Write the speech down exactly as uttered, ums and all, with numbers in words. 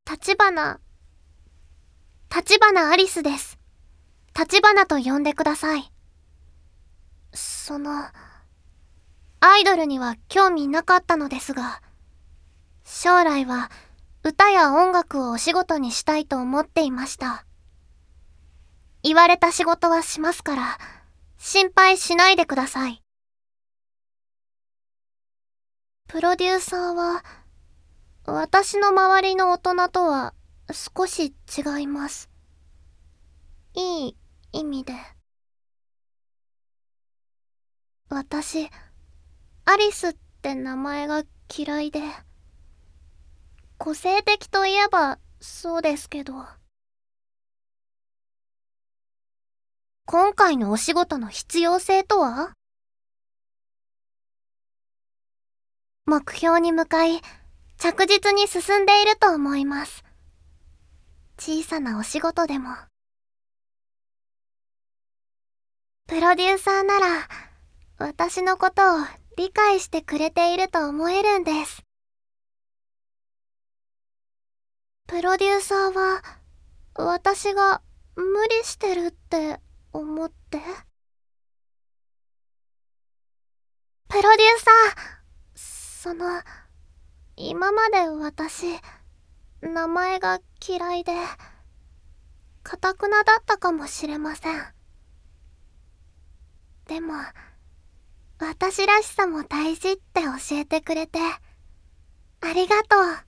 立花、立花アリスです。立花と呼んでください。その、アイドルには興味なかったのですが、将来は歌や音楽をお仕事にしたいと思っていました。言われた仕事はしますから、心配しないでください。プロデューサーは、私の周りの大人とは少し違います。いい意味で。私、アリスって名前が嫌いで。個性的といえばそうですけど。今回のお仕事の必要性とは？目標に向かい、着実に進んでいると思います。小さなお仕事でも。プロデューサーなら、私のことを理解してくれていると思えるんです。プロデューサーは、私が無理してるって思って？プロデューサー、その、今まで私、名前が嫌いで、頑くなだったかもしれません。でも、私らしさも大事って教えてくれて、ありがとう。